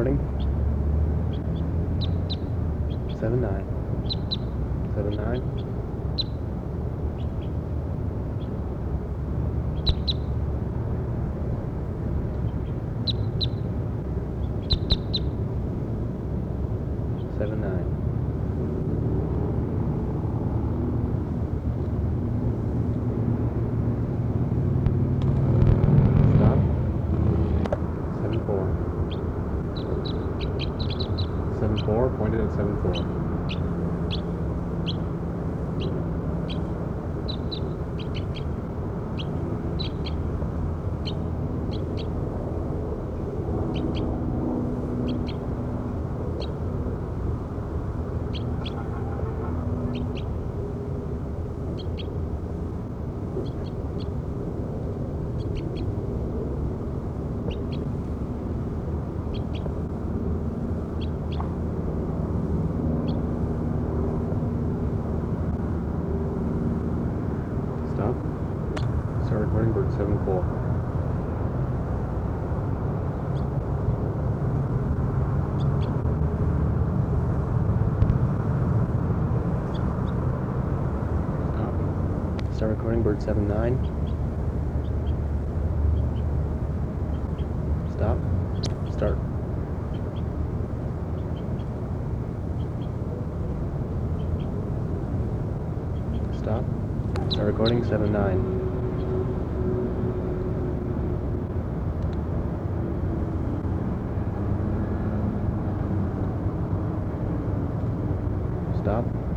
recording. 7-9. 7-9. Stop. 7-4. 7-4, pointed at 7-4. Stop. Start recording, bird 7-4. Stop. Start recording, bird 7-9. Stop. Start. Stop. Start recording, 7-9.